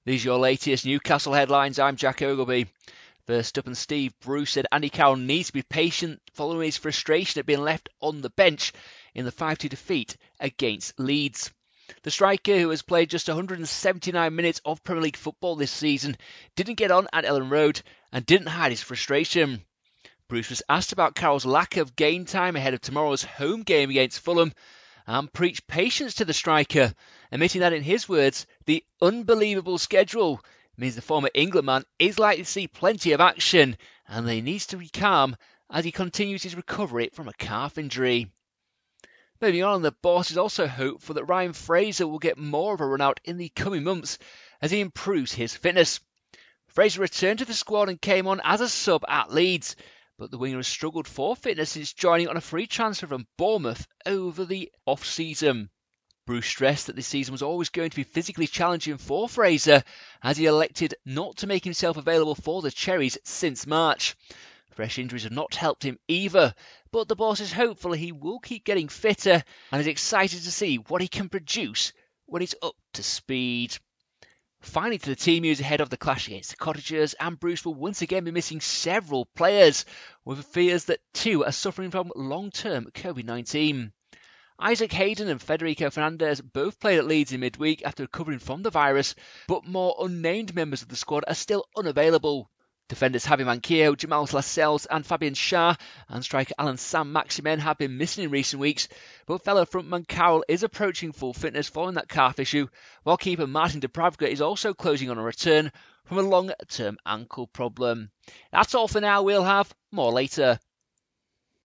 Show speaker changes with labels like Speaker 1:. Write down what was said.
Speaker 1: These are your latest Newcastle headlines. I'm Jack Ogilvie. First up, and Steve Bruce said Andy Carroll needs to be patient following his frustration at being left on the bench in the 5-2 defeat against Leeds. The striker, who has played just 179 minutes of Premier League football this season, didn't get on at Ellen Road and didn't hide his frustration. Bruce was asked about Carroll's lack of game time ahead of tomorrow's home game against Fulham and preached patience to the striker, admitting that, in his words, the unbelievable schedule means the former England man is likely to see plenty of action and that he needs to be calm as he continues his recovery from a calf injury. Moving on, the boss is also hopeful that Ryan Fraser will get more of a run out in the coming months as he improves his fitness. Fraser returned to the squad and came on as a sub at Leeds, but the winger has struggled for fitness since joining on a free transfer from Bournemouth over the off-season. Bruce stressed that this season was always going to be physically challenging for Fraser, as he elected not to make himself available for the Cherries since March. Fresh injuries have not helped him either, but the boss is hopeful he will keep getting fitter and is excited to see what he can produce when he's up to speed. Finally, to the team news ahead of the clash against the Cottagers, and Bruce will once again be missing several players, with fears that 2 are suffering from long-term COVID-19. Isaac Hayden and Federico Fernandez both played at Leeds in midweek after recovering from the virus, but more unnamed members of the squad are still unavailable. Defenders Javi Manquillo, Jamal Lascelles and Fabian Schär and striker Alan Saint-Maximin have been missing in recent weeks, but fellow frontman Carroll is approaching full fitness following that calf issue, while keeper Martin Dubravka is also closing on a return from a long-term ankle problem. That's all for now. We'll have more later.